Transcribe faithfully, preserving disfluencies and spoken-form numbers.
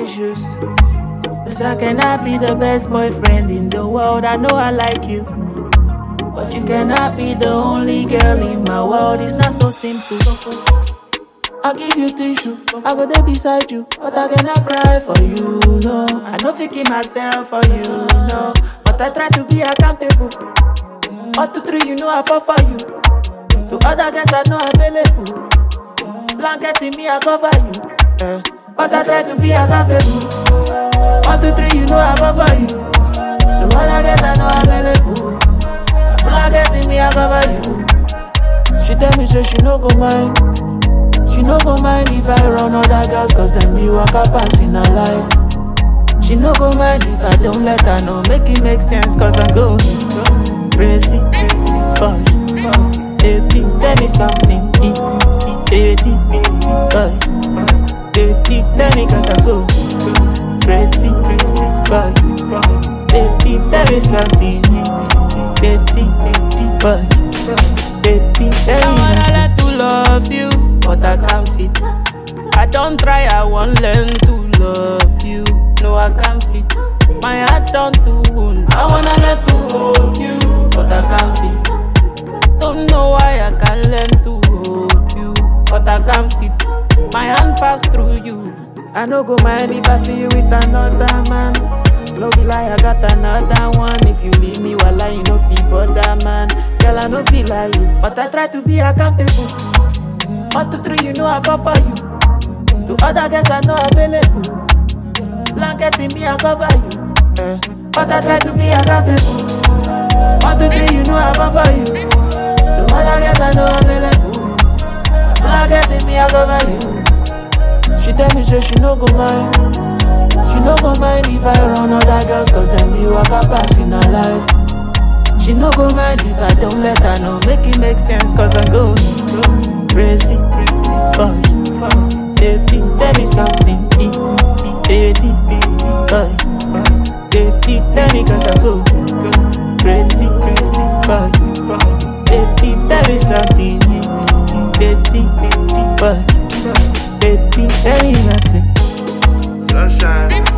issues. Cause I cannot be the best boyfriend in the world. I know I like you, but you cannot be the only girl in my world. It's not so simple. I'll give you tissue, I go there beside you, but I cannot cry for you, no. I know thinking myself for you, no. But I try to be accountable. One, two, three, you know I fall for you. To other girls I know available. Blanket in me, I cover you. Uh, but I try to be accountable. One, two, three, you know I fall for you. To other girls I know available. Blanket in me, I cover you. She tell me say she no go mind. She no go mind if I run other girls, cause them be waka pass in her life. She no go mind if I don't let her know. Make it make sense, cause I'm going crazy for you. Baby, tell me something. Baby, boy. Baby, tell me gotta go crazy for you. Baby, tell me something. Baby, boy. Baby, tell me I wanna let to love you, but I can't fit. I don't try, I won't learn to love you. No, I can't fit. My heart don't do wound. I wanna let to hold you, but I can't fit. Don't know why I can't learn to hold you, but I can't fit. My hand pass through you. I no go mind if I see you with another man. No be lie, I got another one. If you leave me while I you no feel bother man. Girl, I no feel like you, but I try to be accountable. One, two, three, you know I fall for you. To other girls I know available. Blanket in me, I cover you. Uh, but I try to be accountable. One, two, three, you know I fall for you. To other girls I know available. Blanket in me, I cover you. She tell me say she no go mind. She no go mind if I run other girls, cause them be waka pass in her life. She no go mind if I don't let her know. Make it make sense, cause I'm going crazy for you. Baby, tell me something. Baby, boy. Baby, tell me gotta go crazy for you. Baby, tell me something. Baby, boy. Baby, tell me nothing. Sunshine.